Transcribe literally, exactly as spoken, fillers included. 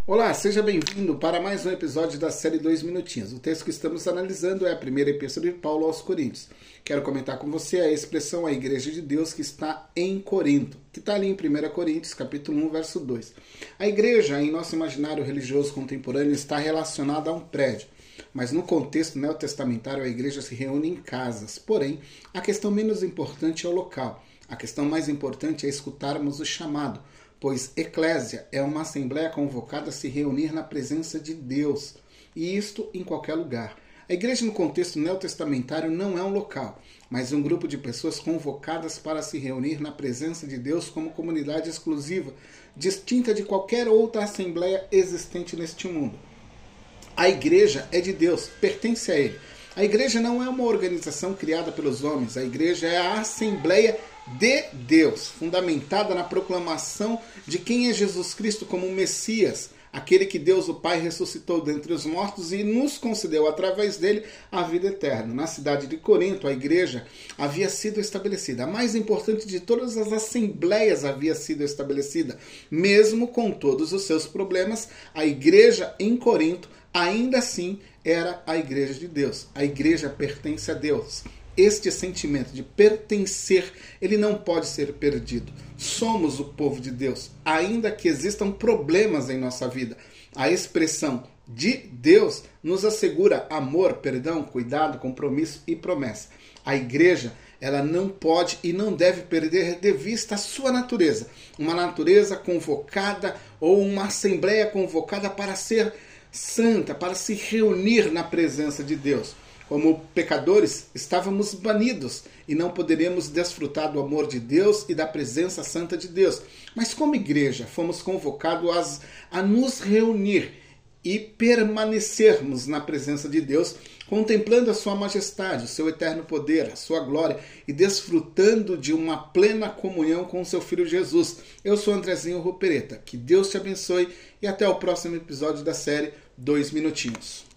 Olá, seja bem-vindo para mais um episódio da série Dois Minutinhos. O texto que estamos analisando é a primeira epístola de Paulo aos Coríntios. Quero comentar com você a expressão a Igreja de Deus que está em Corinto, que está ali em primeira Coríntios, capítulo um, verso dois. A igreja, em nosso imaginário religioso contemporâneo, está relacionada a um prédio. Mas no contexto neotestamentário, a igreja se reúne em casas. Porém, a questão menos importante é o local. A questão mais importante é escutarmos o chamado, pois eclésia é uma assembleia convocada a se reunir na presença de Deus, e isto em qualquer lugar. A igreja no contexto neotestamentário não é um local, mas um grupo de pessoas convocadas para se reunir na presença de Deus como comunidade exclusiva, distinta de qualquer outra assembleia existente neste mundo. A igreja é de Deus, pertence a Ele. A igreja não é uma organização criada pelos homens, a igreja é a assembleia de Deus, fundamentada na proclamação de quem é Jesus Cristo como Messias, aquele que Deus o Pai ressuscitou dentre os mortos e nos concedeu através dele a vida eterna. Na cidade de Corinto, a igreja havia sido estabelecida. A mais importante de todas as assembleias havia sido estabelecida. Mesmo com todos os seus problemas, a igreja em Corinto ainda assim era a igreja de Deus. A igreja pertence a Deus. Este sentimento de pertencer, ele não pode ser perdido. Somos o povo de Deus, ainda que existam problemas em nossa vida. A expressão de Deus nos assegura amor, perdão, cuidado, compromisso e promessa. A igreja, ela não pode e não deve perder de vista a sua natureza. Uma natureza convocada ou uma assembleia convocada para ser santa, para se reunir na presença de Deus. Como pecadores, estávamos banidos e não poderíamos desfrutar do amor de Deus e da presença santa de Deus. Mas como igreja, fomos convocados a, a nos reunir e permanecermos na presença de Deus, contemplando a sua majestade, o seu eterno poder, a sua glória e desfrutando de uma plena comunhão com o seu Filho Jesus. Eu sou Andrezinho Rupereta. Que Deus te abençoe e até o próximo episódio da série Dois Minutinhos.